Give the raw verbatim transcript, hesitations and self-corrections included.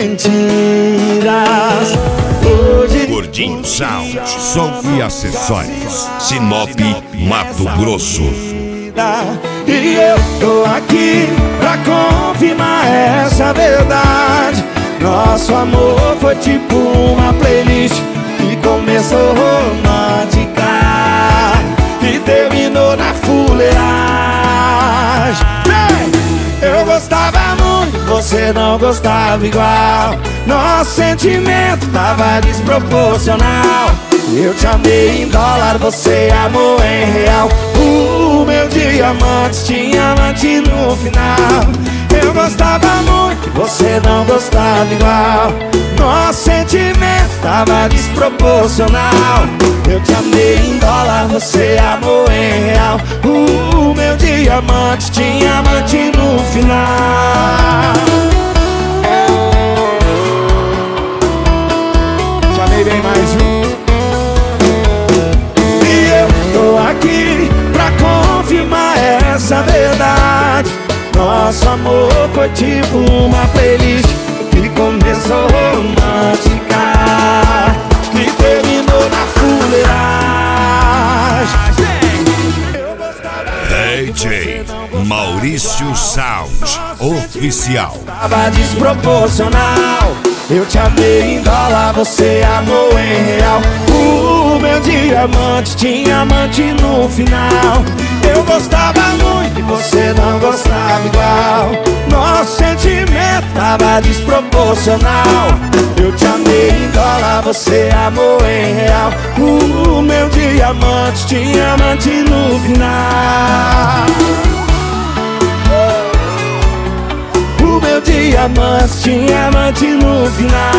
mentiras. Hoje Gordinho Sound, som e acessórios. Sinop, Mato Grosso. E eu tô aqui pra confirmar essa verdade. Nosso amor foi tipo uma playlist que começou romântica e terminou na fuleiragem. Eu gostava muito, você não gostava igual. Nosso sentimento tava desproporcional. Eu te amei em dólar, você amou em real. O meu diamante tinha amante no final. Eu gostava muito, você não gostava igual. Nosso sentimento tava desproporcional. Eu te amei em dólar, você amou em real. O meu diamante tinha amante no final. Te amei bem mais um. E eu tô aqui pra confirmar essa verdade. Nosso amor foi tipo uma playlist que começou romântica, que terminou na fuleiragem. D J Maurício Sound Oficial. Tava desproporcional. Eu te amei em dólar, você amou em real. O meu diamante tinha amante no final. Eu gostava muito e você não gostava igual. Nosso sentimento tava desproporcional. Eu te amei em dólar, você amou em real. O meu diamante tinha amante no final. O meu diamante tinha amante no final.